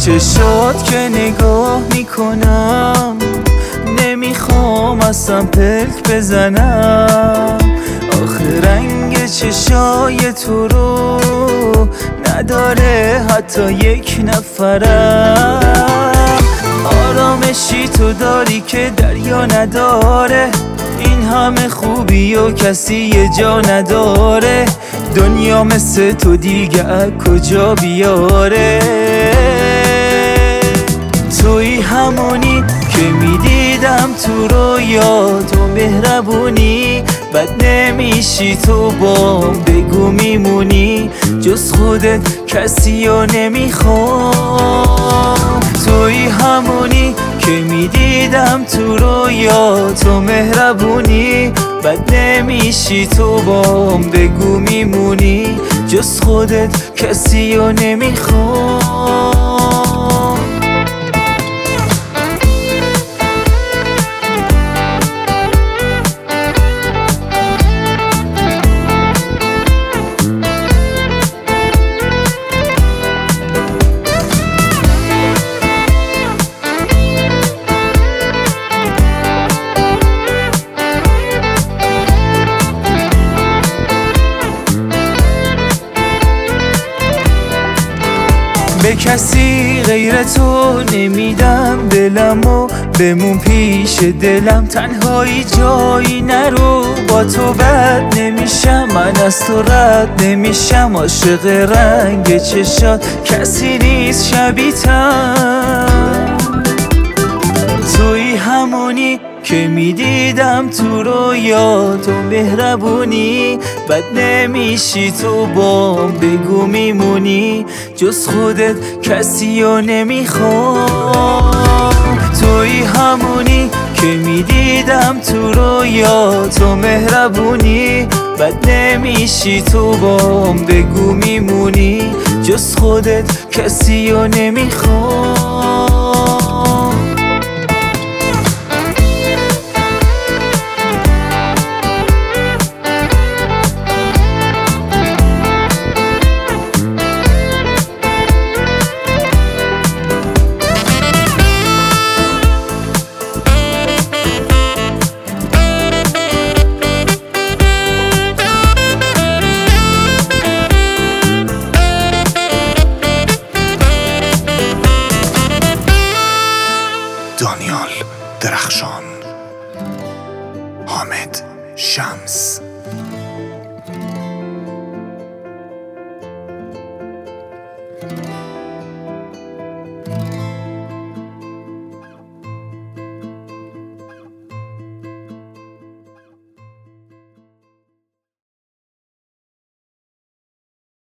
چشات که نگاه میکنم نمیخوام اصلا پلک بزنم. آخه رنگ چشای تو رو نداره حتی یک نفرم. آرامشی تو داری که دریا نداره، این همه خوبی و کسی یه جا نداره. دنیا مثل تو دیگه از کجا بیاره؟ توی همونی که میدیدم تو رویا، تو مهربونی بد نمیشی تو بام، بگو میمونی جز خودت کسی رو نمیخوام. توی همونی که میدیدم تو رویا، تو مهربونی بد نمیشی تو بام، بگو میمونی جز خودت کسی رو نمیخوام. به کسی غیر تو نمیدم دلمو، بمون پیش دلم تنهایی جایی نرو. با تو بد نمیشم، من از تو رد نمیشم. عاشق رنگ چشات کسی نیست شبیه‌تم. توی همونی که میدیدم تو رویا، تو مهربونی بد نمیشی تو بام، بگو میمونی جز خودت کسی رو نمیخوام. توی همونی که میدیدم تو رویا، تو مهربونی بد نمیشی تو بام، بگو میمونی جز خودت کسی رو نمیخوام. دانیال درخشان، حامد شمس.